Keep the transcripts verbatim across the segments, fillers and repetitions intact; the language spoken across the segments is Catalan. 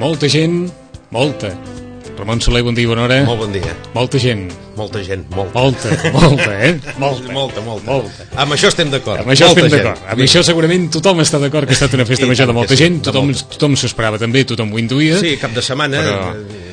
molta gent, molta. Ramon Soler, bon dia, bona hora. Molt bon dia. Molta gent. Molta gent, molta. Molta, molta, eh? Molta, molta, molta. molta. Amb això estem d'acord. Amb això estem d'acord. Amb això segurament tothom està d'acord que ha estat una festa major de molta sí, gent. Tothom, tothom s'ho esperava també, tothom ho intuïa. Sí, cap de setmana. Però...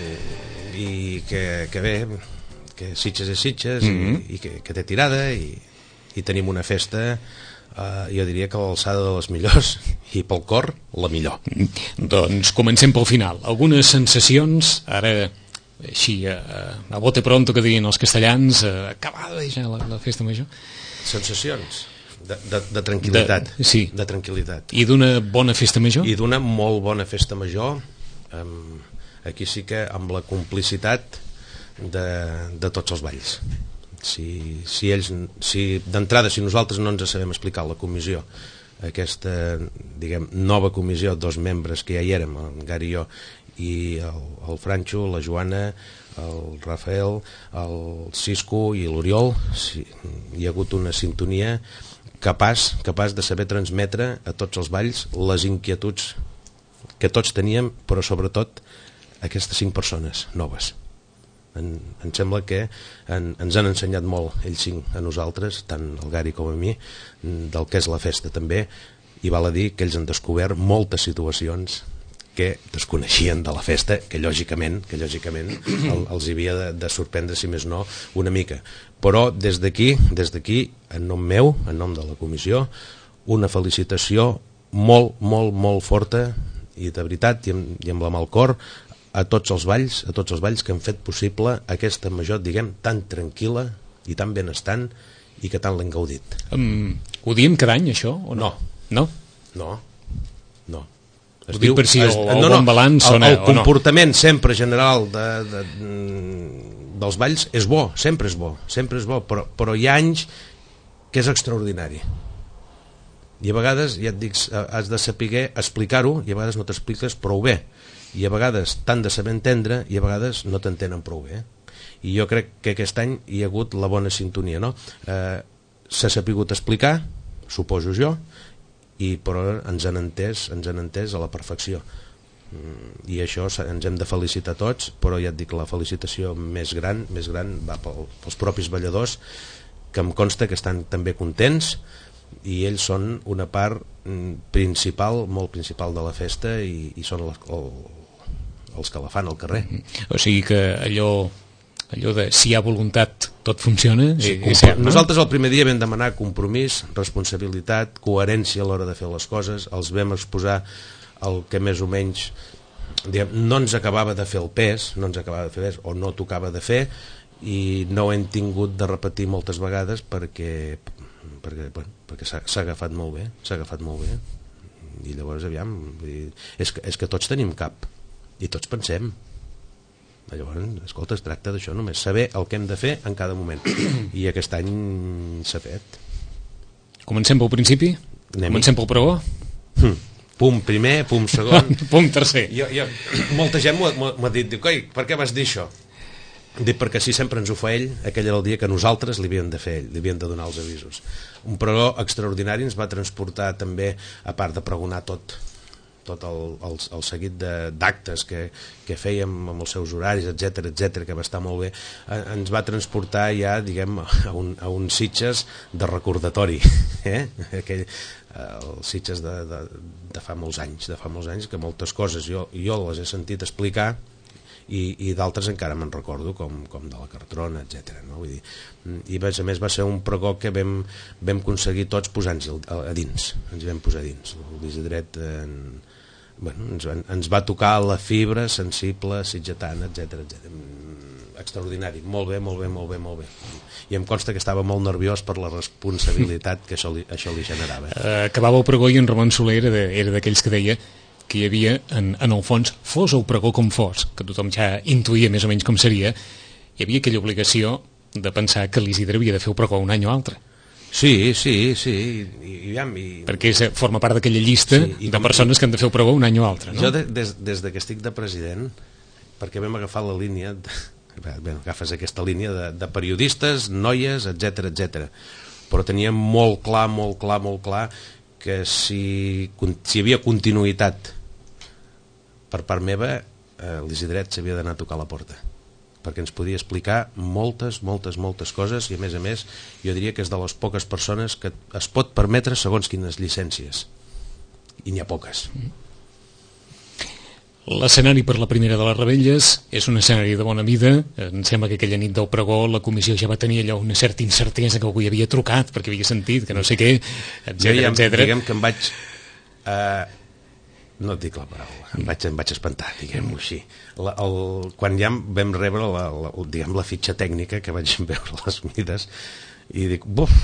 I que, que bé, que Sitges és Sitges, mm-hmm. i, i que, que té tirada, i, i tenim una festa... Uh, jo diria que l'alçada de les millors i pel cor, la millor. Doncs comencem pel final. Algunes sensacions, ara així a, a bote pronto que dirien els castellans, uh, acabada ja la, la festa major. Sensacions de, de, de tranquil·litat de, sí. de tranquil·litat. I d'una bona festa major? I d'una molt bona festa major, um, aquí sí que amb la complicitat de, de tots els balls. Si, si ells, si d'entrada, si nosaltres no ens sabem explicar la comissió, aquesta, diguem, nova comissió, dos membres que ja hi érem, en Gary i jo, i el, el Franxo, la Joana, el Rafael, el Cisco i l'Oriol, si, hi ha hagut una sintonia capaç, capaç de saber transmetre a tots els balls les inquietuds que tots teníem, però sobretot aquestes cinc persones noves. En, em sembla que en, ens han ensenyat molt ells cinc a nosaltres, tant el Gary com a mi, del que és la festa també, i val a dir que ells han descobert moltes situacions que desconeixien de la festa, que lògicament, que lògicament el, els havia de, de sorprendre, si més no, una mica. Però des d'aquí, des d'aquí, en nom meu, en nom de la comissió, una felicitació molt, molt, molt forta, i de veritat, i amb, i amb la mà al cor, a tots els balls, a tots els balls que han fet possible aquesta major, diguem, tan tranquil·la i tan benestant i que tant l'hem gaudit. Um, ho diem cada any, això? O no? No. No? No. No. Ho dic per si el, el no, bon balanç el, sona, el comportament no? sempre general de, de, dels balls és bo, sempre és bo, sempre és bo, però, però hi ha anys que és extraordinari. I a vegades, ja et dic, has de saber explicar-ho, i a vegades no t'expliques prou bé. I a vegades t'han de saber entendre i a vegades no t'entenen prou bé. I jo crec que aquest any hi ha hagut la bona sintonia, no? Eh, s'ha sapigut explicar, suposo jo, i però ens han entès, ens han entès a la perfecció. I això ens hem de felicitar tots, però ja et dic, la felicitació més gran, més gran va pels propis balladors, que em consta que estan també contents, i ells són una part principal, molt principal de la festa, i, i són les, el, els que la fan al carrer. O sigui que allò, allò de si hi ha voluntat tot funciona, sí, és cert, no? Nosaltres el primer dia vam demanar compromís, responsabilitat, coherència a l'hora de fer les coses, els vam exposar el que més o menys, diguem, no ens acabava de fer el pes, no ens acabava de fer pes, o no tocava de fer, i no ho hem tingut de repetir moltes vegades perquè perquè, bueno, perquè s'ha agafat molt bé, s'ha agafat molt bé, i llavors aviam, vull dir, és, que, és que tots tenim cap i tots pensem. Llavors, escolta, es tracta d'això només, saber el que hem de fer en cada moment, i aquest any s'ha fet. Comencem pel principi? Anem Comencem pel pregó? Hm. Pum primer, pum segon. Pum tercer. Jo, jo, molta gent m'ha dit, diu, coi, per què vas dir això? Dic, perquè si sempre ens ho fa ell, aquell era el dia que nosaltres li havíem de fer ell, li havíem de donar els avisos. Un pregó extraordinari, ens va transportar també, a part de pregonar tot, tot el, el, el seguit d'actes que, que fèiem amb els seus horaris, etcètera, etcètera, que va estar molt bé, ens va transportar ja, diguem, a un, a un Sitges de recordatori, eh? Aquell, els Sitges de, de, de fa molts anys, de fa molts anys, que moltes coses jo, jo les he sentit explicar, i, i d'altres encara me'n recordo, com, com de la Cartrona, etcètera, no? Vull dir, i a més va ser un pregó que vam, vam aconseguir tots posar-nos a, a dins, ens vam posar a dins. El Visidret en, bueno, ens, ens va tocar la fibra sensible, sitgetana, etcètera, etcètera. Extraordinari, molt bé, molt bé, molt bé, molt bé. I em consta que estava molt nerviós per la responsabilitat que això li, això li generava. Uh, acabava el pregó i en Ramon Soler era d'aquells que deia que hi havia, en, en el fons, fos el pregó com fos, que tothom ja intuïa més o menys com seria, hi havia aquella obligació de pensar que l'Isidre havia de fer el pregó un any o altre. Sí, sí, sí. I, i, i, perquè és, forma part d'aquella llista sí, de persones que han de fer el pregó un any o altre, no? Jo de, des, des que estic de president, perquè vam agafar la línia, de, bé, agafes aquesta línia de, de periodistes, noies, etcètera, etcètera, però teníem molt clar, molt clar, molt clar que si, si hi havia continuïtat per part meva, eh, l'Isidret s'havia d'anar a tocar la porta, perquè ens podia explicar moltes, moltes, moltes coses, i a més a més jo diria que és de les poques persones que es pot permetre segons quines llicències, i n'hi ha poques. L'escenari per la primera de les Rebelles és un escenari de bona mida. Em sembla que aquella nit del pregó la comissió ja va tenir allò una certa incertesa, que algú hi havia trucat perquè havia sentit que no sé què, etcètera, ja, etcètera. Diguem que em vaig eh, no et dic la paraula, em vaig, em vaig espantar, diguem-ho així. La, el, quan ja vam rebre la, la, diguem, la fitxa tècnica, que vaig veure les mides, i dic, buf,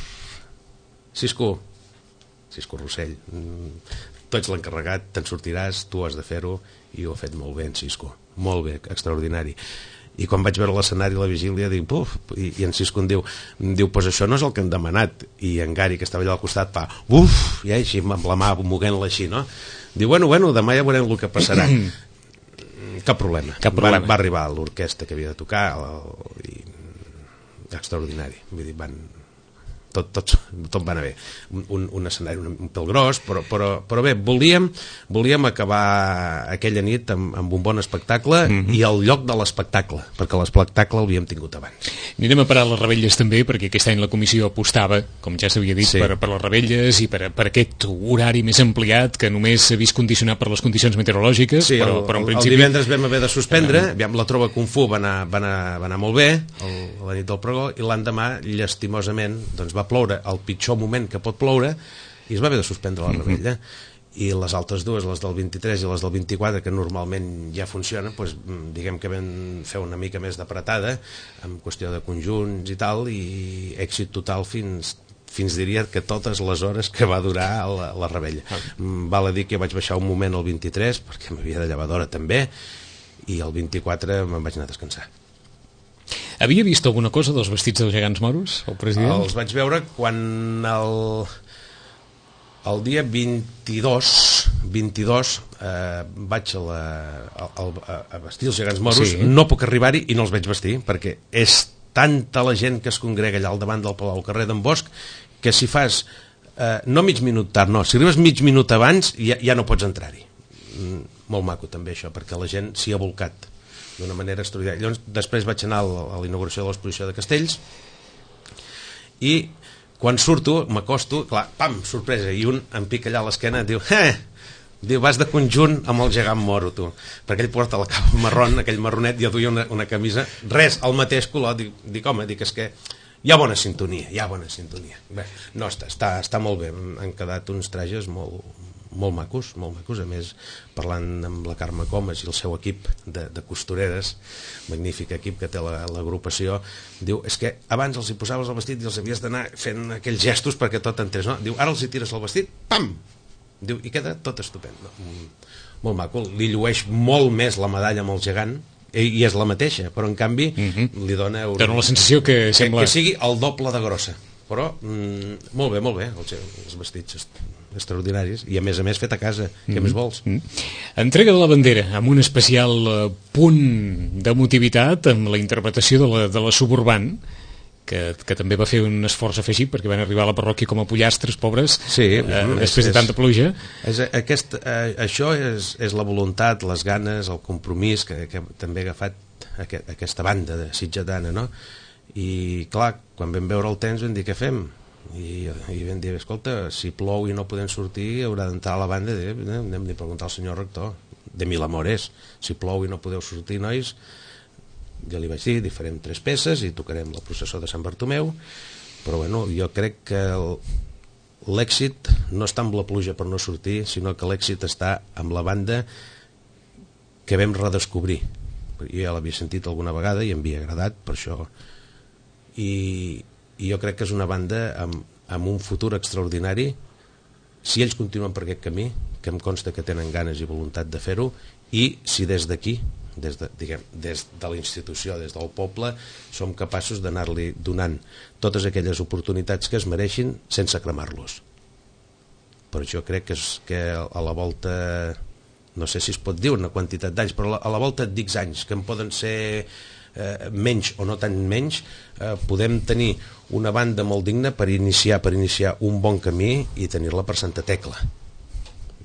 Cisco Cisco Rossell, tu ets l'encarregat, te'n sortiràs, tu has de fer-ho, i ho ha fet molt bé en Cisco, molt bé, extraordinari. I quan vaig veure l'escenari a la vigília dic, buf, i, i en Cisco em diu, em diu, pues això no és el que hem demanat, i en Gary, que estava allà al costat, fa, buf, i així amb la mà moguent-la així, no? Diu, bueno, bueno, demà ja veurem el que passarà. Cap problema. Cap problema. Va, va arribar l'orquestra que havia de tocar, el, i, extraordinari, vull dir, van... Tot, tot, tot va anar bé, un, un escenari un, un pèl gros, però, però, però bé, volíem, volíem acabar aquella nit amb, amb un bon espectacle, mm-hmm. i el lloc de l'espectacle, perquè l'espectacle l'havíem tingut abans. Anirem a parar les Rebelles també, perquè aquest any la comissió apostava, com ja s'havia dit, sí. per, per les Rebelles i per, per aquest horari més ampliat que només s'ha vist condicionat per les condicions meteorològiques, sí, però, el, però en el, principi... el divendres vam haver de suspendre, uh, aviam, la Trova Kung Fu va anar, va anar, va anar molt bé el, la nit del pregó, i l'endemà, llastimosament, doncs va ploure al pitjor moment que pot ploure, i es va haver de suspendre la Rebella. Mm-hmm. I les altres dues, les del vint-i-tres i les del vint-i-quatre, que normalment ja funcionen, doncs, diguem que vam fer una mica més d'apretada en qüestió de conjunts i tal, i èxit total fins fins diria que totes les hores que va durar la, la Rebella. Ah. Val a dir que vaig baixar un moment al vint-i-tres perquè m'havia de llevar d'hora també, i el vint-i-quatre me'n vaig anar a descansar. Havia vist alguna cosa dels vestits dels gegants moros, el president? Els vaig veure quan el, el dia vint-i-dos, vint-i-dos eh, vaig a, la, a, a vestir els gegants moros, sí. No puc arribar-hi i no els veig vestir, perquè és tanta la gent que es congrega allà al davant del Palau, al carrer d'en Bosch, que si fas, eh, no mig minut tard, no, si arribes mig minut abans ja, ja no pots entrar-hi. Mm, molt maco també això, perquè la gent s'hi ha volcat d'una manera extraordinària. Llavors, després vaig anar a la inauguració de l'exposició de Castells, i quan surto, m'acosto, clar, pam, sorpresa, i un em pica allà a l'esquena i diu, eh, diu, vas de conjunt amb el gegant moro, tu, perquè ell porta la capa marron, aquell marronet, i jo duia una, una camisa, res, el mateix color, dic, dic, home, dic, és que hi ha bona sintonia, hi ha bona sintonia. Bé, no, està, està, està molt bé, han quedat uns trajes molt, molt macos, molt macos, a més parlant amb la Carme Comas i el seu equip de, de costureres, magnífic equip que té l'agrupació, diu, és que abans els hi posaves el vestit i els havies d'anar fent aquells gestos perquè tot entrés, no? Diu, ara els hi tires el vestit, pam! Diu, i queda tot estupend, no? Molt maco, li llueix molt més la medalla amb el gegant, i és la mateixa, però en canvi mm-hmm. li dona... Un... Dona la sensació que sembla... Que, que sigui el doble de grossa, però mm, molt bé, molt bé, els, els vestits extraordinaris, i a més a més fet a casa, què mm-hmm. més vols? Mm-hmm. Entrega de la bandera, amb un especial uh, punt d'emotivitat amb la interpretació de la, de la Suburban, que, que també va fer un esforç afegit perquè van arribar a la parròquia com a pollastres pobres, sí, eh, és, després de tanta pluja. És, aquest, eh, això és, és la voluntat, les ganes, el compromís que, que també ha agafat aquest, aquesta banda de sitgetana, no? I clar, quan vam veure el temps vam dir, què fem? I, i vam dir, escolta, si plou i no podem sortir haurà d'entrar a la banda, i anem a preguntar al senyor rector de Mil Amores, si plou i no podeu sortir, nois, ja li vaig dir, hi farem tres peces i tocarem la processó de Sant Bartomeu, però bueno, jo crec que l'èxit no està amb la pluja per no sortir, sinó que l'èxit està amb la banda que vam redescobrir. Jo ja l'havia sentit alguna vegada i em havia agradat, per això, i, i jo crec que és una banda amb, amb un futur extraordinari si ells continuen per aquest camí, que em consta que tenen ganes i voluntat de fer-ho, i si des d'aquí, des de, diguem, des de la institució, des del poble, som capaços d'anar-li donant totes aquelles oportunitats que es mereixin sense cremar-los. Per això crec que, és, que a la volta, no sé si es pot dir una quantitat d'anys, però a la volta d'X anys, que en poden ser eh, menys o no tan menys, eh, podem tenir una banda molt digna per iniciar, per iniciar un bon camí i tenir-la per Santa Tecla.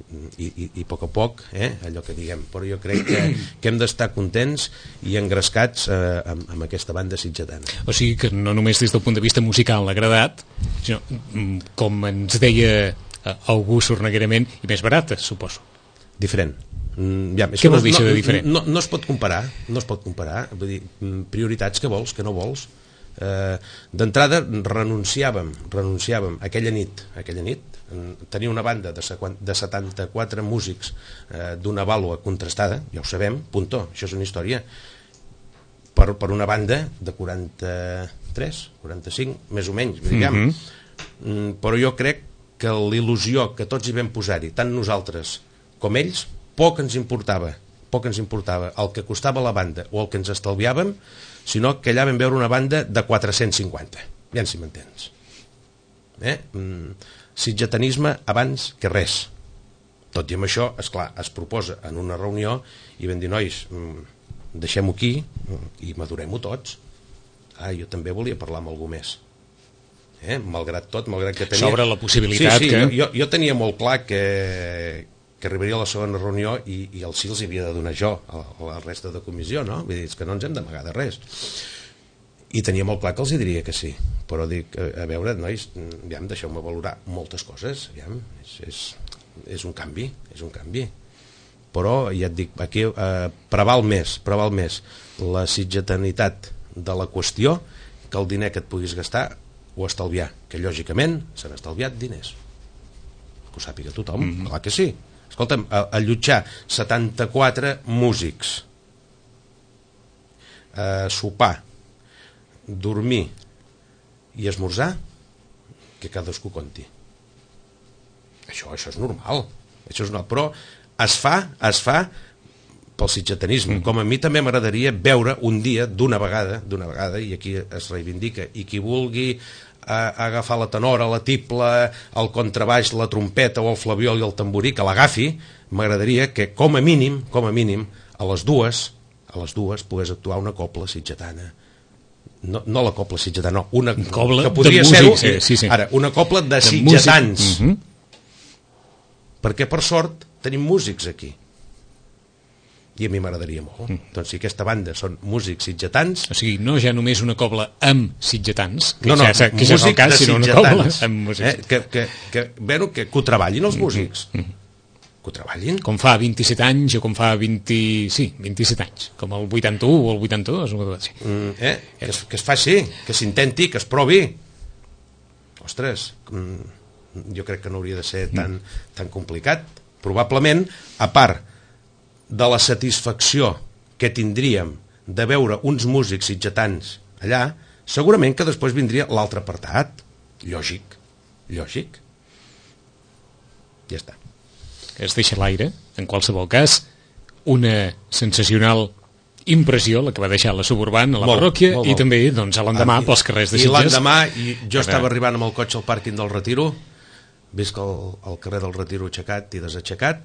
i, i, i a poc a poc, eh, allò que diguem, però jo crec que, que hem d'estar contents i engrescats eh, amb, amb aquesta banda sitgetana. O sigui que no només des del punt de vista musical l'ha agradat, sinó com ens deia algú sorneguerament, i més barata, suposo. Diferent. Mm, ja, Què vol dir això no, de diferent? No, no, no es pot comparar, no es pot comparar, vull dir, prioritats, que vols, que no vols. Eh, d'entrada renunciàvem renunciàvem aquella nit aquella nit tenia una banda de, de setanta-quatre músics eh, d'una vàlua contrastada, ja ho sabem, puntó, això és una història, per, per una banda de quaranta-tres, quaranta-cinc, més o menys, diguem. Mm-hmm. Però jo crec que l'il·lusió que tots hi vam posar-hi, tant nosaltres com ells, poc ens importava, poc ens importava el que costava la banda o el que ens estalviàvem, sinó que allà vam veure una banda de quatre-cents cinquanta, ja si m'entens. Eh? Mm, sitgetanisme abans que res. Tot i amb això, esclar, es proposa en una reunió i vam dir, nois, mm, deixem-ho aquí i madurem-ho tots. Ah, jo també volia parlar amb algú més. Eh? Malgrat tot, malgrat que tenia... Sobre la possibilitat sí, sí, que... Jo, jo tenia molt clar que que arribaria a la segona reunió i, i el sí els havia de donar jo a, a la resta de comissió, no? Vull dir, és que no ens hem d'amagar de res. I tenia molt clar que els hi diria que sí, però dic, a, a veure, nois, aviam, deixeu-me valorar moltes coses, aviam, és, és, és un canvi, és un canvi. Però, ja et dic, aquí eh, preval més, preval més la sitgetanitat de la qüestió que el diner que et puguis gastar o estalviar, que lògicament s'han estalviat diners. Que ho sàpiga tothom, mm-hmm. Clar que sí. Escolta'm, allotjar setanta-quatre músics, eh, sopar, dormir i esmorzar, que cadascú conti. Això, això és normal, això és normal, però es fa, es fa pel sitgetanisme. Mm. Com a mi també m'agradaria veure un dia, d'una vegada, d'una vegada, i aquí es reivindica, i qui vulgui a agafar la tenora, la tibla, el contrabaix, la trompeta o el flabiol i el tamborí, que l'agafi, m'agradaria que com a mínim, com a mínim, a les dues, a les dues pogués actuar una copla sitgetana. No, no la copla sitgetana, no, una copla que podria de músics, ser, eh, sí, sí. Ara, una copla de, de sitgetans. Mm-hmm. Perquè per sort tenim músics aquí. I a mi m'agradaria molt. Mm. Doncs si aquesta banda són músics sitgetans... O sigui, no ja només una cobla amb sitgetans, que no, no, ja, que ja és el cas, sinó una cobla amb músics. Eh? Que, que, que, bueno, que, que ho treballin els músics. Mm-hmm. Que ho treballin. Com fa vint-i-set anys o com fa vint... Sí, vint-i-set anys. Com el vuitanta-u o el vuitanta-dos. Mm, eh? Que, es, que es faci, que s'intenti, que es provi. Ostres, mm, jo crec que no hauria de ser tan, mm. tan complicat. Probablement, a part de la satisfacció que tindríem de veure uns músics sitgetans allà, segurament que després vindria l'altre apartat. Lògic, lògic. Ja està. Es deixa l'aire, en qualsevol cas, una sensacional impressió, la que va deixar la Suburban a la molt, parròquia, molt, molt. I també doncs, a l'endemà ah, pels carrers de Sitges. I l'endemà, i jo estava arribant amb el cotxe al pàrquing del Retiro, visc el, el carrer del Retiro aixecat i desaixecat,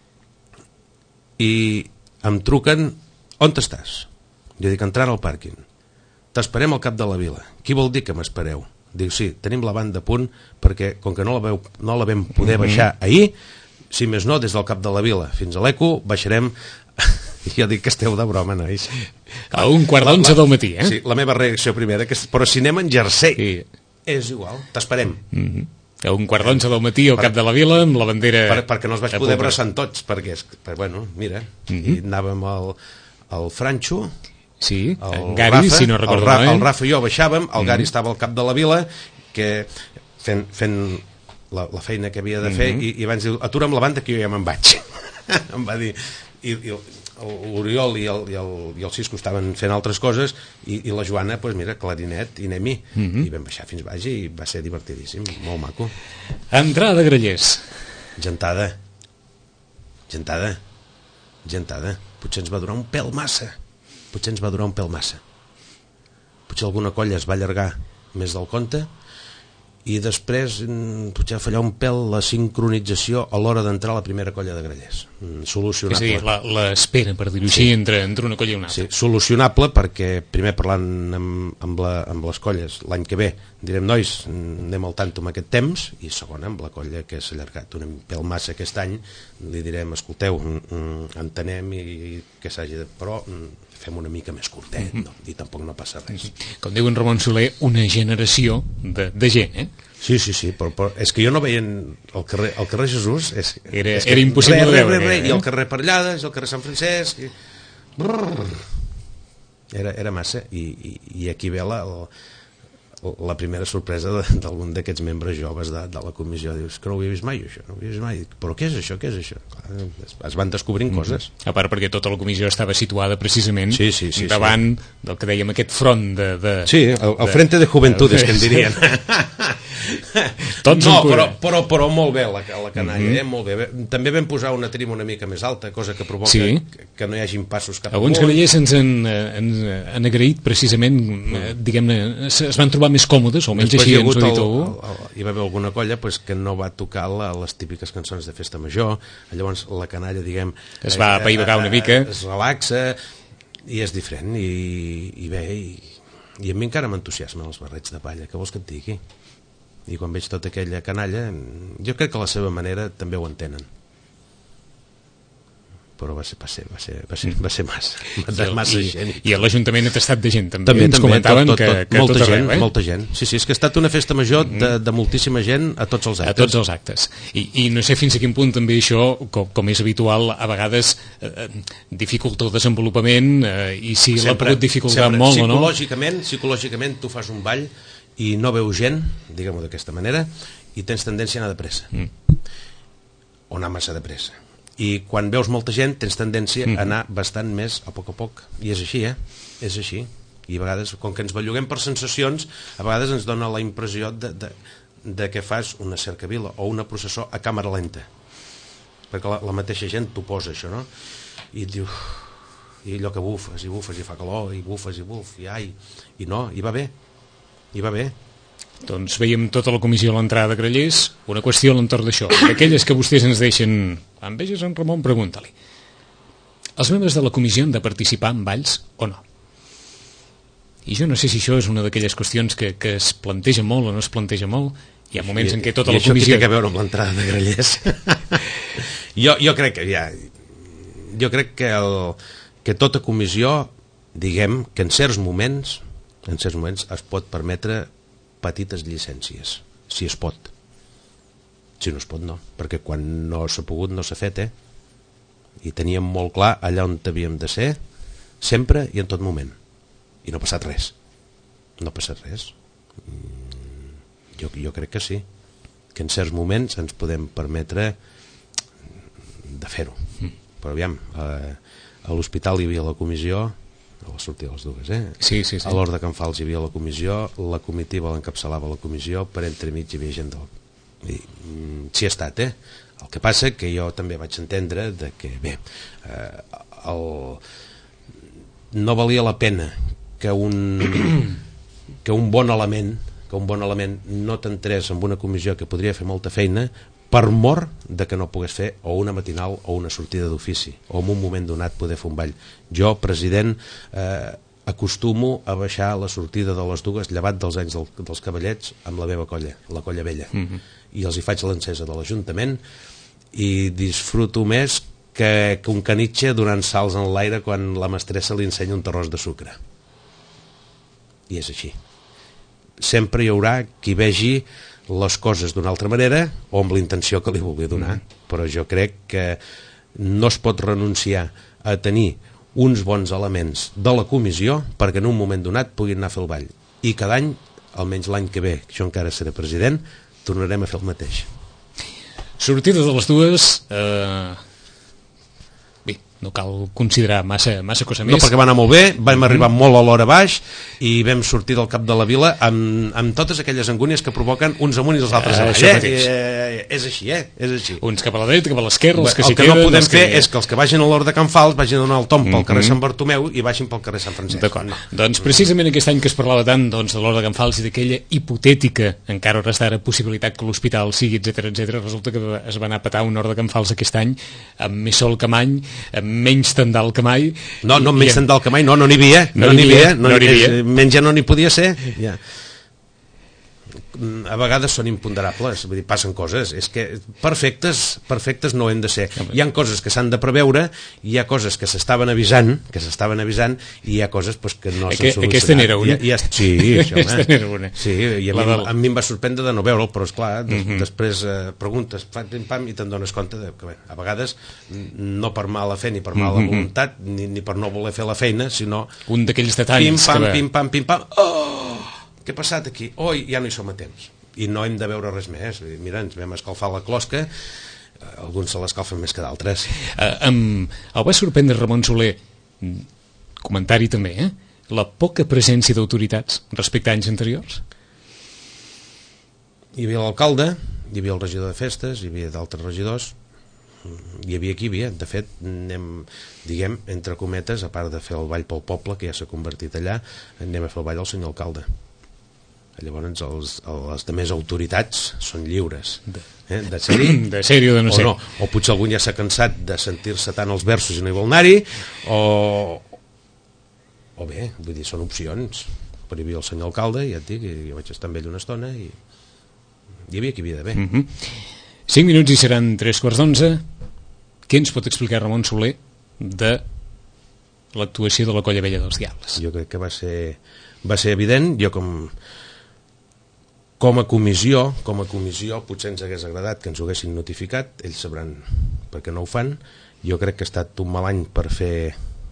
i em truquen, on estàs? Jo dic, entrant al pàrquing. T'esperem al cap de la vila. Qui vol dir que m'espereu? Dic, sí, tenim la banda a punt, perquè com que no la, veu, no la vam poder baixar ahir, si més no, des del cap de la vila fins a l'Eco, baixarem... Jo dic que esteu de broma, nois. A un quart d'onze del matí, eh? Sí, la meva reacció primera, que és, però si anem en jersei, sí. És igual, t'esperem. Mm-hmm. A un quart d'onze del matí al per, cap de la vila amb la bandera... Per, perquè no els vaig poder abraçar tots, perquè, per, bueno, mira, mm-hmm. I anàvem al, al Franxo, sí, el en Gari, Rafa, si no recordo el, Ra, eh? el Rafa i jo baixàvem, el mm-hmm. Gari estava al cap de la vila, que fent, fent la, la feina que havia de fer, mm-hmm. i, i abans diu, atura'm la banda que jo ja me'n vaig. Em va dir... I, i, l'Oriol i el, i, el, i el Cisco estaven fent altres coses i, i la Joana, pues mira, clarinet i anem-hi, mm-hmm. i vam baixar fins baix i va ser divertidíssim, molt maco. Entrada de Grallers. Gentada gentada gentada, potser ens va durar un pèl massa, potser ens va durar un pèl massa, potser alguna colla es va allargar més del compte i després mm, potser fallar un pèl la sincronització a l'hora d'entrar a la primera colla de grallers. Mm, solucionable. És a dir, l'espera, per dir-ho així, sí. entre, entre una colla i una altra. Sí, solucionable perquè primer parlant amb, amb, la, amb les colles l'any que ve direm, nois, anem al tanto amb aquest temps, i segona, amb la colla que s'ha allargat un pèl massa aquest any, li direm, escolteu, mm, entenem i, i que s'hagi de... però mm, fem una mica més curtet, no? I tampoc no passa res. Com diu en Ramon Soler, una generació de, de gent, eh? Sí, sí, sí, però, però és que jo no veia el carrer, el carrer Jesús és, era, és que era impossible re, de veure, re, re, eh? i el carrer Parellades, i el carrer Sant Francesc i... era, era massa i, i, i aquí ve la, la primera sorpresa d'algun d'aquests membres joves de, de la comissió. Dius que no ho havia vist mai, això, no ho havia vist mai. Però què és això, què és això? Clar, es van descobrint mm. coses. A part perquè tota la comissió estava situada precisament sí, sí, sí, davant sí. del que dèiem aquest front de... de sí, el, el de, Frente de Juventudes, que en dirien. Tots no, però, però, però molt bé la, la canalla, mm-hmm. eh? Molt bé. També vam posar una trima una mica més alta, cosa que provoca sí. que, que no hi hagin passos cap alguns grallers ens han, ens han agraït precisament, mm. diguem-ne, es van trobar més còmodes, o menys així ens ho ha dit algú. Hi va haver alguna colla pues, que no va tocar la, les típiques cançons de festa major, llavors la canalla, diguem... Es va apaivagar una mica. Es relaxa i és diferent, i, i bé, i, i a mi encara m'entusiasmen els barrets de palla, què vols que et digui? I quan veig tota aquella canalla, jo crec que a la seva manera també ho entenen. Però va ser, va ser, va ser, va ser, va ser massa, I, massa i, gent. I a l'Ajuntament ha tastat de gent, també. També, ens també, comentaven tot, tot, tot, que, que molta tot gent, arreu, eh? molta gent. Sí, sí, és que ha estat una festa major de, de moltíssima gent a tots els actes. A tots els actes. I, i no sé fins a quin punt també això, com, com és habitual, a vegades eh, dificulta el desenvolupament eh, i si l'ha pogut dificultar sempre, molt o no. Psicològicament, psicològicament tu fas un ball i no veus gent, diguem-ho d'aquesta manera, i tens tendència a anar de pressa. Mm. O anar massa de pressa. I quan veus molta gent tens tendència a anar bastant més a poc a poc, i és així, eh? És així, i a vegades, com que ens belluguem per sensacions, a vegades ens dona la impressió de, de, de que fas una cercavila o una processó a càmera lenta, perquè la, la mateixa gent t'ho posa això, no? I et diu, i allò que bufes i bufes i fa calor, i bufes i buf i ai, i no, i va bé i va bé. Doncs veiem tota la comissió a l'entrada de grallers, una qüestió a l'entorn d'això, d'aquelles que vostès ens deixen enveges, en Ramon, pregunta-li. Els membres de la comissió han de participar en balls o no? I jo no sé si això és una d'aquelles qüestions que, que es planteja molt o no es planteja molt. Hi ha moments I, en què tota la comissió... I això què té a veure amb l'entrada de grallers? jo, jo crec que ja... Jo crec que, el, que tota comissió, diguem, que en certs moments, en certs moments es pot permetre petites llicències, si es pot. Si no es pot, no, perquè quan no s'ha pogut no s'ha fet, eh? I teníem molt clar allà on havíem de ser, sempre i en tot moment. I no ha passat res. No ha passat res. Jo, jo crec que sí, que en certs moments ens podem permetre de fer-ho. Però aviam, a, a l'hospital hi havia la comissió, a la sortida de les dues, eh? Sí, sí, sí. A l'Hort de Can Fals hi havia la comissió, la comitiva l'encapçalava la comissió, per entremig hi havia gent del... I, mm, sí ha estat, eh? El que passa que jo també vaig entendre de que, bé, eh, el... no valia la pena que un, que un bon element que un bon element no t'entrés en una comissió que podria fer molta feina per mor de que no pogués fer o una matinal o una sortida d'ofici o en un moment donat poder fer un ball. Jo, president, eh, acostumo a baixar la sortida de les dues llevat dels anys del, dels cavallets amb la meva colla, la colla vella, mm-hmm. i els hi faig l'encesa de l'Ajuntament i disfruto més que, que un canitxe donant salts en l'aire quan la mestressa li ensenya un terròs de sucre. I és així. Sempre hi haurà qui vegi les coses d'una altra manera o amb la intenció que li vulgui donar, mm. però jo crec que no es pot renunciar a tenir uns bons elements de la comissió perquè en un moment donat puguin anar a fer el ball, i cada any, almenys l'any que ve, jo encara seré president, tornarem a fer el mateix. Sortida de les dues, eh... bé, no cal considerar massa, massa cosa més. No, perquè va anar molt bé, vam arribar mm. molt a l'hora baix i vam sortir del cap de la vila amb, amb totes aquelles angúnies que provoquen uns amunt i els altres avall. Eh? Eh, és així, eh? És així. Uns cap a la dreta, cap a l'esquerra, els que el s'hi que queden... no podem que... fer és que els que vagin a l'hora de Can Fals vagin a donar el tomb pel carrer Sant Bartomeu i vagin pel carrer Sant Francesc. D'acord. No. Doncs precisament aquest any que es parlava tant doncs, de l'hora de Can Fals i d'aquella hipotètica, encara hores d'ara, possibilitat que l'hospital sigui, etcètera, etcètera, resulta que es va anar a petar una hora de Can Fals aquest any amb més sol que mai, amb menys tendal que mai. No, no, i, menys tendal que mai, no, no n'hi havia, no n'hi havia, no n'hi havia, menys ja no n'hi podia ser, ja. A vegades són imponderables, vull dir, passen coses, és que perfectes, perfectes no hem de ser. Hi ha coses que s'han de preveure, hi ha coses que s'estaven avisant, que s'estaven avisant, i hi ha coses pues, que no s'han solucionat. Aquesta n'era una. I, i, sí, això, aquesta n'era una. Sí, i a mi, del... a mi em va sorprendre de no veure'l, però esclar, des, mm -hmm. després eh, preguntes, fan pim pam, i te'n dones compte de que bé, a vegades no per mala fe ni per mala mm -hmm. voluntat, ni, ni per no voler fer la feina, sinó un d'aquells detalls pim pam, que va... pim pam, pim pam, oh! Què ha passat aquí? Oi, ja no hi som a temps. I no hem de veure res més. Mira, ens vam escalfar la closca, alguns se l'escalfen més que d'altres. Uh, um, el va sorprendre Ramon Soler, comentari també, eh? La poca presència d'autoritats respecte a anys anteriors? Hi havia l'alcalde, hi havia el regidor de festes, hi havia d'altres regidors, hi havia qui hi havia. De fet, anem, diguem, entre cometes, a part de fer el ball pel poble, que ja s'ha convertit allà, anem a fer el ball al senyor alcalde. Llavors els, les demés autoritats són lliures eh? de ser-hi de ser-hi o de no ser. O, no. O potser algun ja s'ha cansat de sentir-se tant els versos i no hi vol anar-hi, o, o bé, vull dir, són opcions. Per hi havia el senyor alcalde, ja et dic, jo vaig estar amb ell una estona i hi havia qui havia d'haver. Mm -hmm. cinc minuts i seran tres quarts d'onze. Què ens pot explicar Ramon Soler de l'actuació de la Colla Vella dels Diables? Jo crec que va ser, va ser evident. Jo com com a comissió com a comissió potser ens hagués agradat que ens ho haguessin notificat, ells sabran per què no ho fan. Jo crec que ha estat un mal any per fer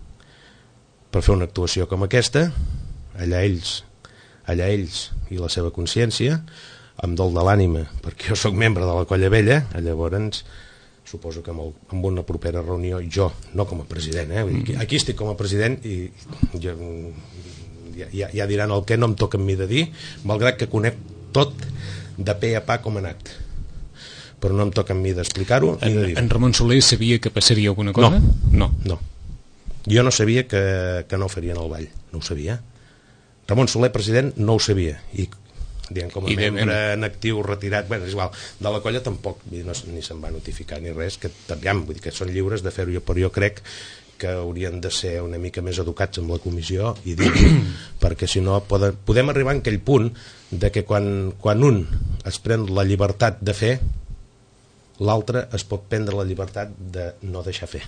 per fer una actuació com aquesta. Allà ells allà ells i la seva consciència, amb dol de l'ànima, perquè jo sóc membre de la Colla Vella. Llavors suposo que amb, el, amb una propera reunió, jo, no com a president, eh? Vull dir, aquí estic com a president i jo, ja, ja, ja diran el que no em toca a mi de dir, malgrat que conec tot de pe a pa com ha anat, però no em toca a mi d'explicar-ho ni de dir-ho. En Ramon Soler sabia que passaria alguna cosa? No, no. no. Jo no sabia que, que no farien el ball, no ho sabia. Ramon Soler, president, no ho sabia, i diguem, com a I membre de... en actiu retirat, bé, és igual, de la colla tampoc no, ni se'n va notificar ni res, que aviam, vull dir que són lliures de fer-ho, però jo crec que haurien de ser una mica més educats amb la comissió i dir-ho, perquè si no podem, podem arribar en aquell punt de que quan, quan un es pren la llibertat de fer, l'altre es pot prendre la llibertat de no deixar fer.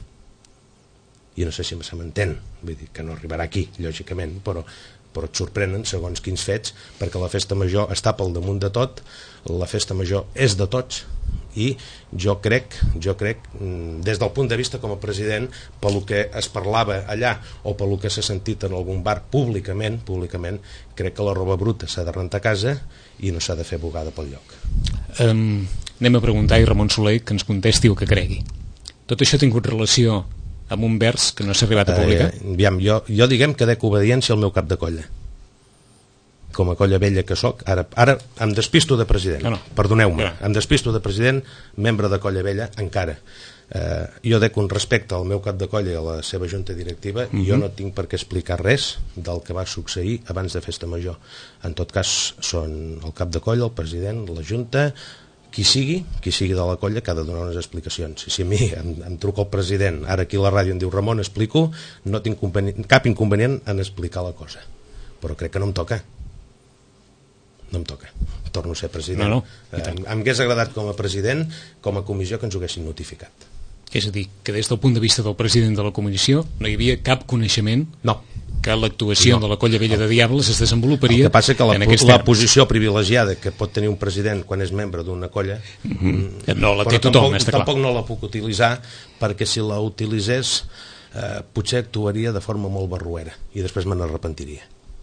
I no sé si se m'entén, vull dir que no arribarà aquí, lògicament, però però et sorprenen segons quins fets, perquè la festa major està pel damunt de tot, la festa major és de tots, i jo crec, jo crec des del punt de vista com a president, pel que es parlava allà o pel que s'ha sentit en algun bar públicament, públicament crec que la roba bruta s'ha de rentar a casa i no s'ha de fer bugada pel lloc. Um, anem a preguntar, i Ramon Soler que ens contesti el que cregui. Tot això ha tingut relació amb un vers que no s'ha arribat a publicar? Eh, aviam, jo, jo diguem que dec obediència al meu cap de colla. Com a colla vella que soc, ara, ara em despisto de president, no, no. perdoneu-me, no. em despisto de president, membre de colla vella, encara. Eh, jo dec un respecte al meu cap de colla i a la seva junta directiva, mm-hmm. i jo no tinc per què explicar res del que va succeir abans de festa major. En tot cas, són el cap de colla, el president, la junta, qui sigui, qui sigui de la colla que ha de donar unes explicacions. Si a mi em, em truca el president, ara aquí a la ràdio em diu Ramon, explico, no tinc cap inconvenient en explicar la cosa, però crec que no em toca no em toca, torno a ser president. No, no, eh, em hagués agradat com a president, com a comissió, que ens ho haguessin notificat. És a dir, que des del punt de vista del president de la comissió no hi havia cap coneixement no. que l'actuació no. de la Colla Vella de Diables es desenvoluparia. El que passa que la, en aquests la termes. posició privilegiada que pot tenir un president quan és membre d'una colla, mm-hmm. no la té tothom, tampoc, està clar. Tampoc no la puc utilitzar, perquè si la utilitzés eh, potser actuaria de forma molt barruera i després me n'arrepentiria.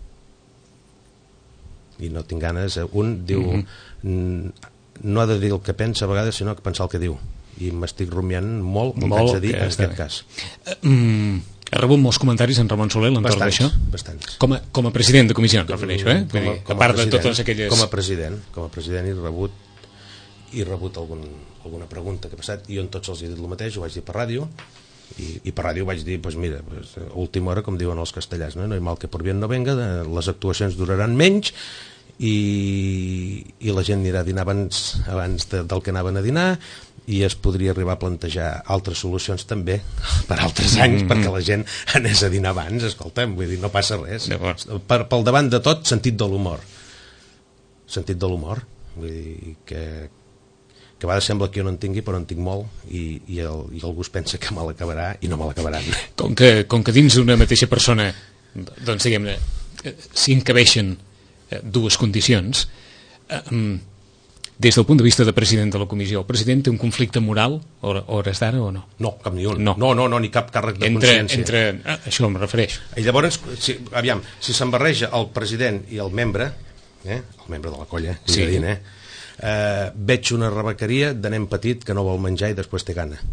I no tinc ganes. Un diu mm-hmm. no ha de dir el que pensa a vegades, sinó que pensar el que diu, i m'estic rumiant molt el que haig de dir en aquest cas. Mm, ha rebut molts comentaris en Ramon Soler l'entorn d'això? Bastants. Com a, com a president de comissió, em refereixo, eh? Com a, com a a part president, de totes aquelles... Com a president, com a president he rebut, he rebut algun, alguna pregunta que ha passat, i jo en tots els he dit el mateix, ho vaig dir per ràdio, i, i per ràdio vaig dir, pues mira, pues, a última hora, com diuen els castellans, no, no hi mal que por bien no venga, les actuacions duraran menys, i, i la gent anirà a dinar abans, abans de, del que anaven a dinar, i es podria arribar a plantejar altres solucions també per altres anys, mm-hmm. perquè la gent anés a dinar abans, escolta'm, vull dir, no passa res. Per, pel davant de tot, sentit de l'humor. Sentit de l'humor. Vull dir que, que a vegades sembla que jo no en tingui, però en tinc molt, i, i, el, i algú es pensa que me l'acabarà i no me l'acabaran. Com que, com que dins d'una mateixa persona, doncs diguem-ne, s'hi encabeixen dues condicions, eh, des del punt de vista de president de la comissió, el president té un conflicte moral a hores d'ara o no? No, cap ni un. No, no, no, no ni cap càrrec de entre, consciència. Entre, ah, això em refereix. I llavors, si, aviam, si se'n barreja el president i el membre, eh, el membre de la colla, sí. dir, eh, eh, veig una rebequeria de nen petit que no vol menjar i després té gana.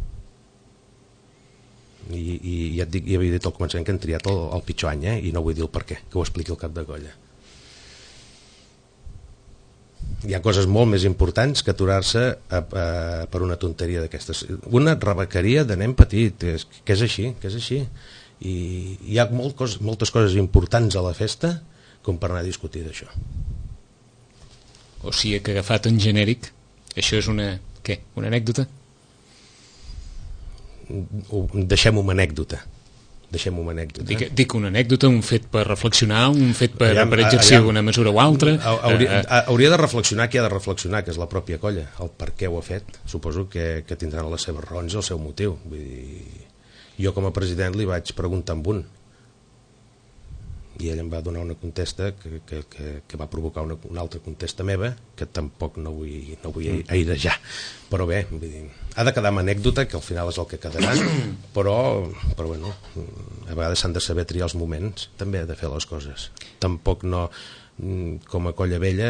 I, i ja et dic, ja havia dit al començament que hem triat el, el pitjor any, eh, i no vull dir el per què, que ho expliqui el cap de colla. Hi ha coses molt més importants que aturar-se a, a, per una tonteria d'aquestes. Una rebequeria de nen petit, que és, que és així, que és així. I hi ha molt cos, moltes coses importants a la festa com per anar a discutir d'això. O sigui que agafat en genèric, això és una, què, una anècdota? Deixem-ho una anècdota. Deixem-ho una anècdota. Dic, dic una anècdota, un fet per reflexionar, un fet per, allà, per exercir allà, una mesura o altra. Hauria, hauria de reflexionar qui ha de reflexionar, que és la pròpia colla, el per què ho ha fet. Suposo que, que tindran les seves raons i el seu motiu. Vull dir, jo com a president li vaig preguntar amb un, i ell em va donar una contesta que, que, que, que va provocar una, una altra contesta meva, que tampoc no vull, no vull airejar. Però bé, vull dir, ha de quedar amb anècdota, que al final és el que quedarà, però, però bueno, a vegades s'han de saber triar els moments, també de fer les coses. Tampoc no, com a colla vella,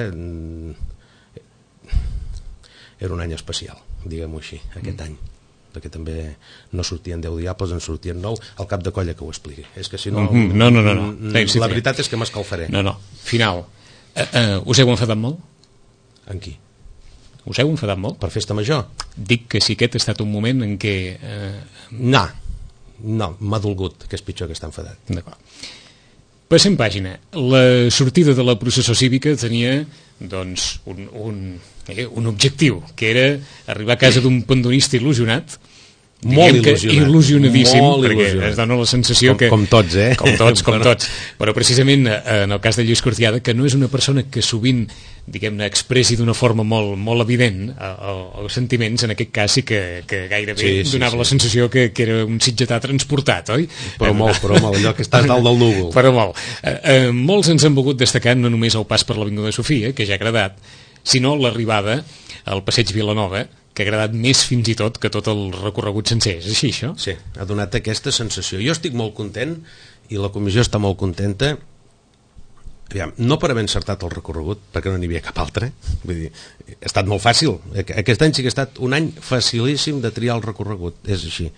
era un any especial, diguem-ho així, aquest mm. any, perquè també no sortien deu diables, en sortien nou, al cap de colla que ho expliqui. És que si no... Mm-hmm. No, no, no, no. La sí, veritat és que m'escalfaré. No, no. Final. Uh, uh, us heu enfadat molt? En qui? Us heu enfadat molt? Per festa major? Dic que si aquest ha estat un moment en què... Uh... No, no, m'ha dolgut, que és pitjor que estar enfadat. D'acord. Passem pàgina. La sortida de la processó cívica tenia, doncs, un, un, eh, un objectiu, que era arribar a casa d'un pandonista il·lusionat, molt il·lusionat, il·lusionadíssim, molt perquè il·lusionat. es dona la sensació com, que... Com tots, eh? Com tots, com tots. Però precisament en el cas de Lluís Cortiada, que no és una persona que sovint, diguem-ne, expressi d'una forma molt, molt evident els sentiments, en aquest cas sí que, que gairebé sí, sí, donava sí. la sensació que, que era un sitgetà transportat, oi? Però molt, però molt, allò que estàs dalt del núvol. Però molt. Eh, eh, molts ens han volgut destacar no només el pas per l'Avinguda Sofia, que ja ha agradat, sinó l'arribada al Passeig Vilanova, que ha agradat més fins i tot que tot el recorregut sencer. És així, això? Sí, ha donat aquesta sensació. Jo estic molt content i la comissió està molt contenta. Aviam, no per haver encertat el recorregut, perquè no n'hi havia cap altre. Vull dir, ha estat molt fàcil. Aquest any sí que ha estat un any facilíssim de triar el recorregut, és així.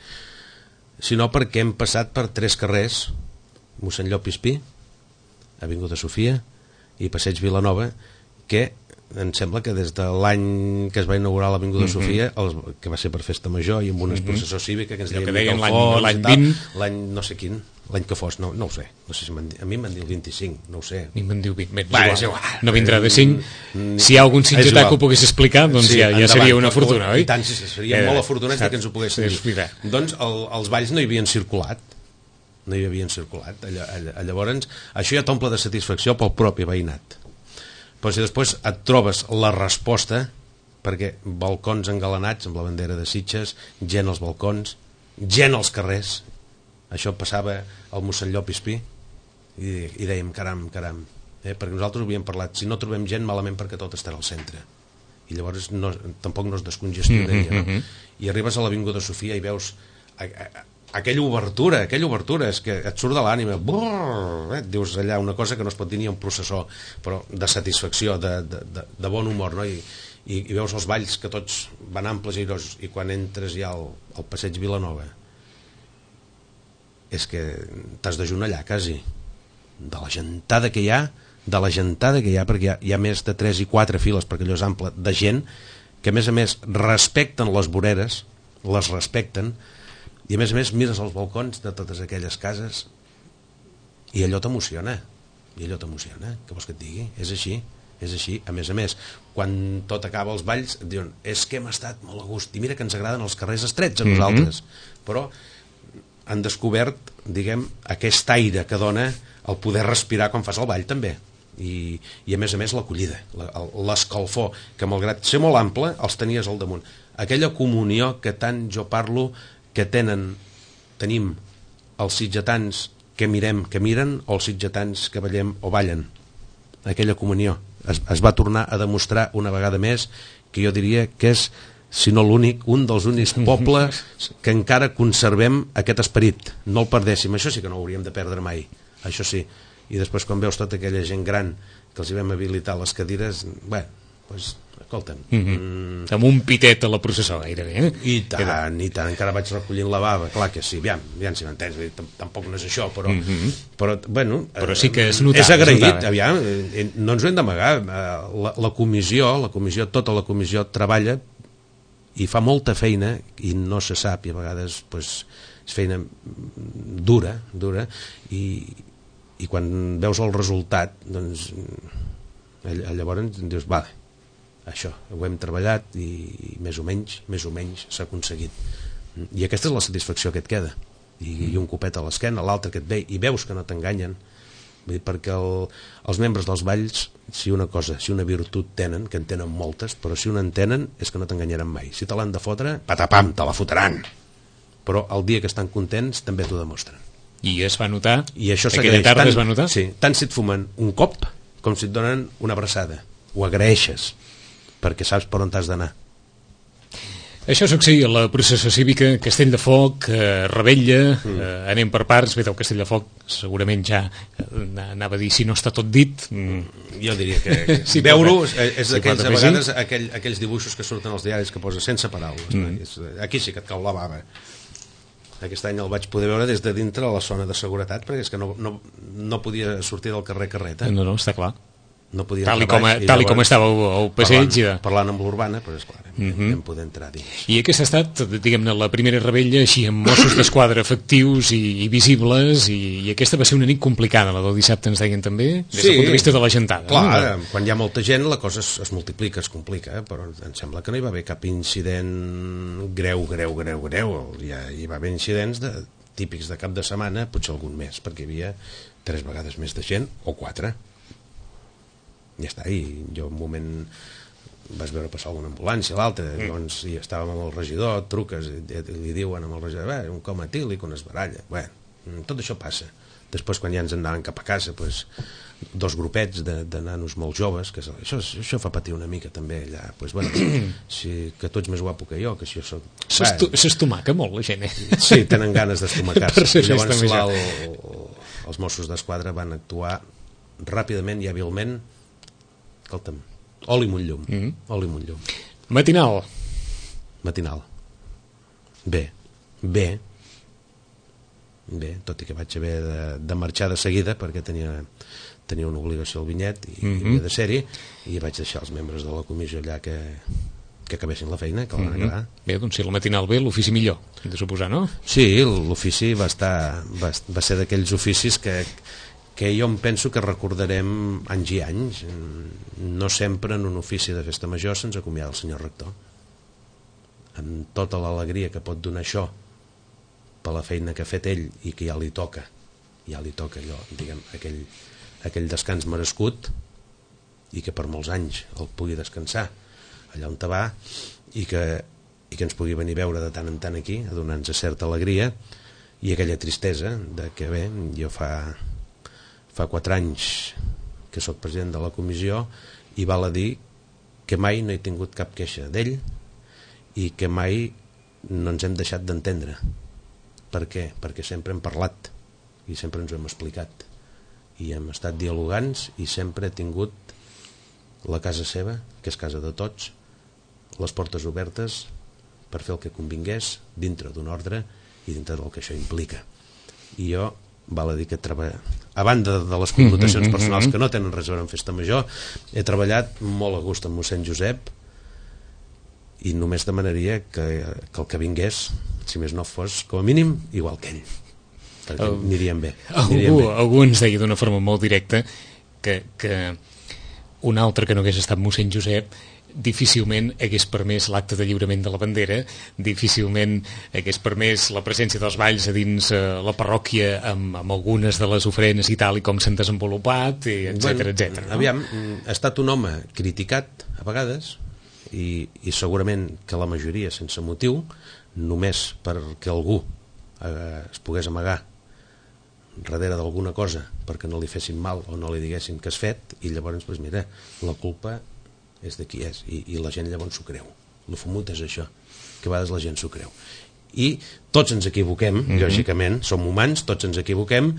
Sinó perquè hem passat per tres carrers, mossèn Llop i Espí, Avinguda Sofia i Passeig Vilanova, que em sembla que des de l'any que es va inaugurar l'Avinguda mm-hmm. Sofia, els, que va ser per festa major i amb una mm-hmm. processó cívica que ens deien, deien l'any vint, l'any no sé quin, l'any que fos, no, no ho sé, no sé si a mi m'han dit el vint-i-cinc, no ho sé. A mi m'han dit vint, va, és igual. No vindrà de cinc. Si hi ha algun sitgetà que ho pogués explicar, doncs sí, ja, ja seria una fortuna, oi? I tant, seria eh, molt afortunat que ens ho poguessin dir. Doncs el, els balls no hi havien circulat, no hi havien circulat. Llavors, això ja t'omple de satisfacció pel propi veïnat. Però si després et trobes la resposta, perquè balcons engalanats amb la bandera de Sitges, gent als balcons, gent als carrers, això passava al mossèn Llop i Espí, i, i dèiem, caram, caram, eh? perquè nosaltres havíem parlat, si no trobem gent, malament perquè tot estarà al centre. I llavors no, tampoc no es descongestionaria. Mm-hmm. No? I arribes a l'Avinguda Sofia i veus a, a, aquella obertura, aquella obertura, és que et surt de l'ànima, eh? Et dius allà una cosa que no es pot dir ni un processó, però de satisfacció, de, de, de, de bon humor, no? I, i, i veus els balls que tots van amples i airosos, i quan entres ja al, al passeig Vilanova és que t'has d'ajunallar quasi de la gentada que hi ha, de la gentada que hi ha, perquè hi ha, hi ha més de tres i quatre files, perquè allò és ample, de gent que a més a més respecten les voreres, les respecten, i a més a més mires els balcons de totes aquelles cases i allò t'emociona, i allò t'emociona, què vols que et digui? És així, és així. A més a més, quan tot acaba els balls et diuen, és que hem estat molt a gust, i mira que ens agraden els carrers estrets a nosaltres, mm-hmm. però han descobert, diguem, aquest aire que dona el poder respirar quan fas el ball també, i, i a més a més l'acollida, l'escalfor, que malgrat ser molt ample els tenies al damunt, aquella comunió que tant jo parlo que tenen, tenim els sitgetans que mirem, que miren, o els sitgetans que ballem o ballen, aquella comunió es, es va tornar a demostrar una vegada més, que jo diria que és, si no l'únic, un dels únics pobles que encara conservem aquest esperit, no el perdéssim, això sí que no ho hauríem de perdre mai, això sí. I després quan veus tota aquella gent gran que els hi vam habilitar les cadires, bé, doncs, escolta'm, mm-hmm. mm... amb un pitet a la processó gairebé, eh? i tant, Era... i tant, encara vaig recollint la bava, clar que sí, aviam, aviam si m'entens, tampoc no és això, però, mm-hmm. però bueno, però sí que es notava, és agraït, es notava. Aviam, no ens ho hem d'amagar, la, la comissió, la comissió, tota la comissió treballa i fa molta feina i no se sap, i a vegades pues, és feina dura, dura, i, i quan veus el resultat, doncs llavors dius, vale, això, ho hem treballat i, i més o menys, més o menys s'ha aconseguit. I aquesta és la satisfacció que et queda. I, i un copet a l'esquena, l'altre que et ve, i veus que no t'enganyen, perquè el, els membres dels balls, si una cosa, si una virtut tenen, que en tenen moltes, però si una en tenen és que no t'enganyaran mai. Si te l'han de fotre, patapam, te la fotran. Però el dia que estan contents també t'ho demostren. I es va notar? I això aquella tarda tant, es va notar? Sí, tant si et fumen un cop com si et donen una abraçada. Ho agraeixes, perquè saps per on t'has d'anar. Això succeïa a la processó cívica, Castell de Foc, eh, Rebella, mm. eh, anem per parts, bé, del Castell de Foc segurament ja eh, anava a dir si no està tot dit. Mm. Jo diria que, que sí, veure-ho és, és sí, d'aquells a vegades aquell, aquells dibuixos que surten als diaris que posa sense paraules. Mm. Aquí sí que et cau la bava. Aquest any el vaig poder veure des de dintre a la zona de seguretat, perquè és que no, no, no podia sortir del carrer Carreta. No, no, està clar. No podia tal, i com, a, tal i com estava el passeig parlant, de... parlant amb l'urbana, però és clar, hem, mm -hmm. hem poder entrar dins. I aquesta ha estat, diguem-ne, la primera rebella així amb Mossos d'Esquadra efectius i, i visibles, i, i aquesta va ser una nit complicada, la del dissabte ens deien també, des sí, del punt de vista de la gentada. Clar, no? Quan hi ha molta gent la cosa es, es multiplica, es complica, però em sembla que no hi va haver cap incident greu, greu, greu, greu. Hi, ha, hi va haver incidents de, típics de cap de setmana, potser algun més, perquè hi havia tres vegades més de gent, o quatre. Ja està, i jo un moment vas veure passar alguna ambulància, l'altra, mm. llavors i estàvem amb el regidor, truques, i, i li diuen amb el regidor, bé, un coma etílic, una esbaralla, bé, tot això passa. Després, quan ja ens anaven cap a casa, pues, dos grupets de, de nanos molt joves, que això, això fa patir una mica també allà, pues, bueno, si, que tu ets més guapo que jo, que si jo soc... S'estomaca molt la gent, eh? Sí, tenen ganes d'estomacar-se. I llavors la, el, els Mossos d'Esquadra van actuar ràpidament i hàbilment. Escolta'm, oli i llum, mm -hmm. oli i llum. Matinal. Matinal. Bé, bé, bé, tot i que vaig haver de, de marxar de seguida perquè tenia, tenia una obligació al vinyet i, mm -hmm. i havia de ser-hi, i vaig deixar els membres de la comissió allà que, que acabessin la feina, que el van acabar. Bé, doncs si el matinal bé, l'ofici millor, hem de suposar, no? Sí, l'ofici va, estar, va, va ser d'aquells oficis que... que jo em penso que recordarem anys i anys. No sempre en un ofici de festa major se'ns acomiada el senyor rector. Amb tota l'alegria que pot donar això per la feina que ha fet ell i que ja li toca, ja li toca allò, diguem, aquell, aquell descans merescut, i que per molts anys el pugui descansar allà on te va, i que, i que ens pugui venir a veure de tant en tant aquí, a donar-nos certa alegria, i aquella tristesa de que bé, jo fa... fa quatre anys que sóc president de la comissió i val a dir que mai no he tingut cap queixa d'ell i que mai no ens hem deixat d'entendre, Per què? Perquè sempre hem parlat i sempre ens ho hem explicat i hem estat dialogants i sempre he tingut la casa seva, que és casa de tots, les portes obertes per fer el que convingués dintre d'un ordre i dintre del que això implica. I jo, val a dir que treball... a banda de les connotacions personals que no tenen res a veure amb Festa Major, he treballat molt a gust amb mossèn Josep i només demanaria que, que el que vingués, si més no fos, com a mínim, igual que ell, perquè uh, aniríem bé. Aniríem algú, bé. algú ens deia d'una forma molt directa que, que un altre que no hagués estat mossèn Josep difícilment hagués permès l'acte de lliurament de la bandera, difícilment hagués permès la presència dels balls a dins eh, la parròquia amb, amb algunes de les ofrenes i tal i com s'han desenvolupat, etcètera, bueno, etcètera. No? Aviam, ha estat un home criticat a vegades i, i segurament que la majoria sense motiu, només perquè algú eh, es pogués amagar darrere d'alguna cosa perquè no li fessin mal o no li diguessin que has fet, i llavors, doncs mira, la culpa és de qui és, i, i la gent llavors s'ho creu. El fumut és això, que a vegades la gent s'ho creu. I tots ens equivoquem, mm-hmm. lògicament, som humans, tots ens equivoquem,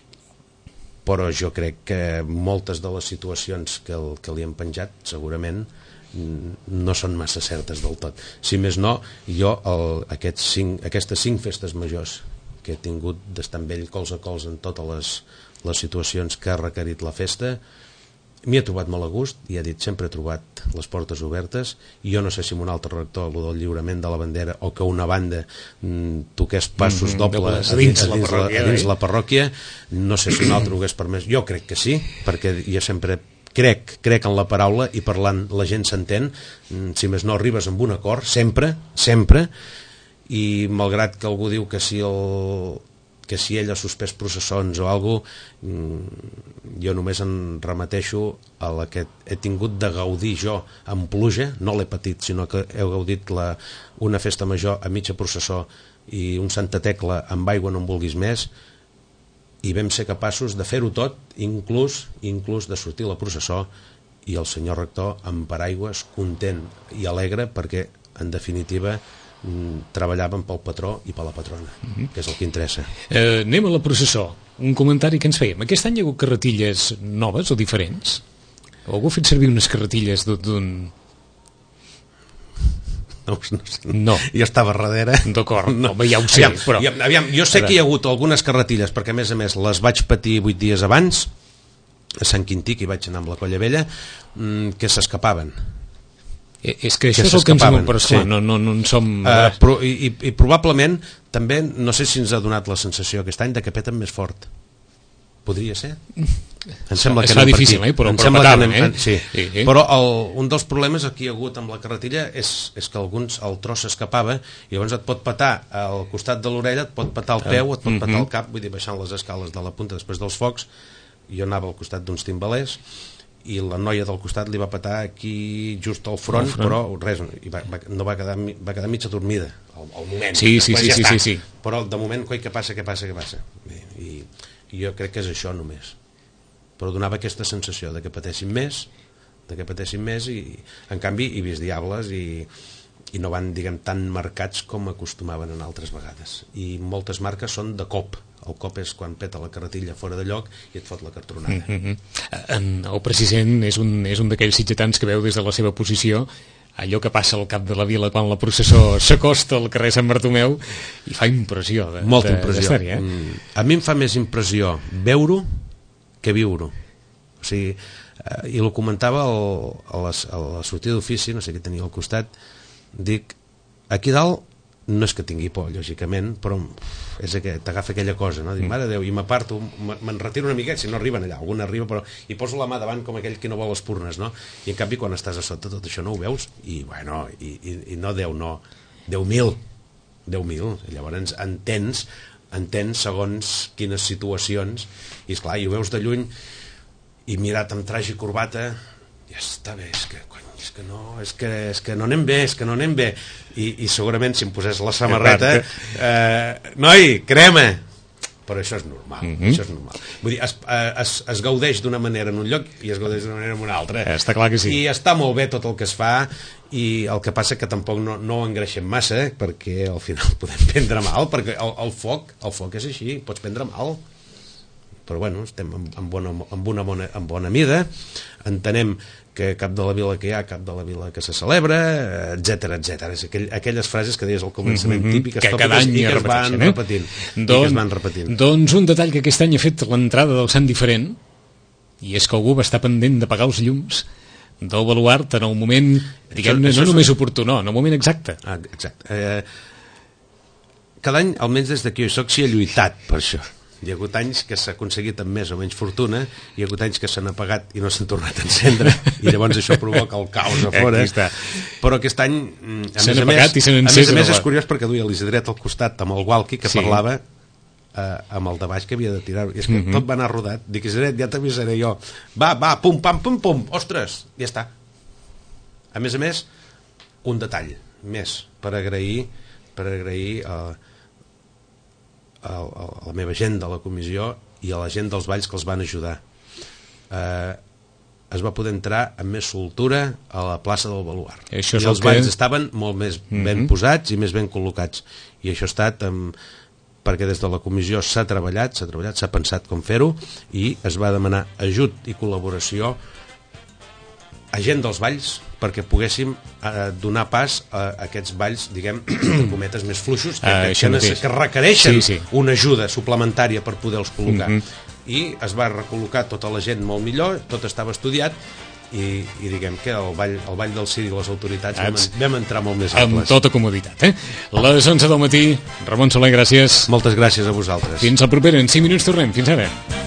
però jo crec que moltes de les situacions que, el, que li han penjat, segurament, no són massa certes del tot. Si més no, jo el, aquests cinc, aquestes cinc festes majors que he tingut d'estar amb ell cols a cols en totes les, les situacions que ha requerit la festa, m'hi he trobat molt a gust i he dit, sempre he trobat les portes obertes, i jo no sé si amb un altre rector, el del lliurament de la bandera, o que una banda mm, toqués passos mm, dobles a dins, a, dins, la, a dins la parròquia, no sé si un altre ho hagués permès. Jo crec que sí, perquè jo sempre crec, crec en la paraula, i parlant la gent s'entén, si més no arribes amb un acord, sempre, sempre, i malgrat que algú diu que si el... que si ell ha suspès processons o alguna cosa, jo només em remeteixo a la que he tingut de gaudir jo amb pluja, no l'he patit, sinó que he gaudit la, una festa major a mitja processó i un Santa Tecla amb aigua no en vulguis més, i vam ser capaços de fer-ho tot, inclús, inclús de sortir a la processó i el senyor rector amb paraigües content i alegre, perquè en definitiva treballàvem pel patró i per la patrona, mm-hmm. que és el que interessa. Eh, anem a la processó. Un comentari que ens fèiem. Aquest any hi ha hagut carretilles noves o diferents? O algú ha fet servir unes carretilles d'un... No, no, sé. No. Jo estava darrere. D'acord, no. Home, ja ho sé. Aviam, però... aviam, jo sé que hi ha hagut algunes carretilles, perquè a més a més les vaig patir vuit dies abans, a Sant Quintí, que hi vaig anar amb la Colla Vella, que s'escapaven. És que això que és el que ens diuen, però esclar, sí. no, no, no en som... Uh, però, i, i probablement també, no sé si ens ha donat la sensació aquest any de que peten més fort. Podria ser? Em sembla es que fa difícil, eh? però, però petaven, eh? Sí. Sí, sí. Però el, un dels problemes que hi ha hagut amb la carretilla és, és que alguns, el tros s'escapava i llavors et pot petar al costat de l'orella, et pot petar el peu, et pot petar el cap, vull dir, baixant les escales de la punta després dels focs. Jo anava al costat d'uns timbalers i la noia del costat li va petar aquí just al front, front. però res, i va, va, no va quedar, va quedar mitja dormida al, al moment. Sí, sí, sí, ja sí, sí, sí. Però de moment, coi, què passa, què passa, què passa? I, i jo crec que és això només. Però donava aquesta sensació de que patessin més, de que patessin més, i en canvi hi vist diables i, i no van, diguem, tan marcats com acostumaven en altres vegades. I moltes marques són de cop. El cop és quan peta la carretilla fora de lloc i et fot la cartronada. Mm-hmm. El president és un, és un d'aquells sitgetans que veu des de la seva posició allò que passa al cap de la vila quan la processó s'acosta al carrer Sant Bartomeu, i fa impressió de, molta de, impressió. Eh? Mm. A mi em fa més impressió veure-ho que viure-ho. O sigui, eh, i ho comentava el, a, la, a la sortida d'ofici, no sé què tenia al costat, dic, aquí dalt no és que tingui por, lògicament, però és que t'agafa aquella cosa, no? Dic, mare de Déu, i m'aparto, me'n retiro una miqueta, si no arriben allà, algun arriba, però i poso la mà davant com aquell que no vol espurnes, no? I en canvi quan estàs a sota tot això no ho veus, i bueno, i, i, i no Déu, no, Déu mil, Déu mil, llavors entens, entens segons quines situacions, i esclar, i ho veus de lluny, i mirat amb traje i corbata, ja està bé, és que, cony, és que no, és que, és que no anem bé, és que no anem bé, i, i segurament si em posés la samarreta, eh, noi, crema, però això és normal, mm -hmm. això és normal. Vull dir, es, es, es gaudeix d'una manera en un lloc i es gaudeix d'una manera en una altra. Està clar que sí. I està molt bé tot el que es fa, i el que passa que tampoc no, no ho engreixem massa, eh, perquè al final podem prendre mal, perquè el, el foc el foc és així, pots prendre mal. Però bueno, estem en, en, bona, en, una bona, en bona mida, entenem que cap de la vila que hi ha, cap de la vila que se celebra, etcètera, etcètera. És aquell, aquelles frases que deies al començament, mm -hmm, típiques que cada any i que es van eh? repetint. Don, I que es van repetint. Doncs un detall que aquest any ha fet l'entrada del Sant diferent, i és que algú va estar pendent de pagar els llums del baluart en el moment, diguem-ne, no només oportú, en el moment exacte. Ah, exacte. Eh, cada any, almenys des que jo soc, s'hi ha lluitat per això. Hi ha hagut anys que s'ha aconseguit amb més o menys fortuna, hi ha hagut anys que s'han apagat i no s'han tornat a encendre, i llavors això provoca el caos a fora. Però aquest any, a més a més, a més, a més és curiós perquè duia l'Isidret al costat amb el walkie que sí. parlava eh, amb el de baix que havia de tirar-ho, i és que mm -hmm. tot va anar rodat. Dic, Isidret, ja t'avisaré jo. Va, va, pum, pam, pum, pum, ostres, ja està. A més a més, un detall més per agrair per agrair a eh, A, a la meva gent de la comissió i a la gent dels balls que els van ajudar. Eh, es va poder entrar amb més soltura a la plaça del Baluart. Això I els que... balls estaven molt més ben mm -hmm. posats i més ben col·locats. I això ha estat amb, perquè des de la comissió s'ha treballat, s'ha treballat, s'ha pensat com fer-ho, i es va demanar ajut i col·laboració a gent dels balls perquè poguéssim eh, donar pas a aquests balls, diguem, de cometes més fluixos, que, ah, que, que, que requereixen sí, sí. una ajuda suplementària per poder-los col·locar. Mm -hmm. I es va recol·locar tota la gent molt millor, tot estava estudiat, i, i diguem que el ball, el ball del Ciri i les autoritats vam, vam entrar molt més amples. Amb tota comoditat, eh? Les onze del matí, Ramon Soler, gràcies. Moltes gràcies a vosaltres. Fins al proper, en cinc minuts tornem. Fins ara.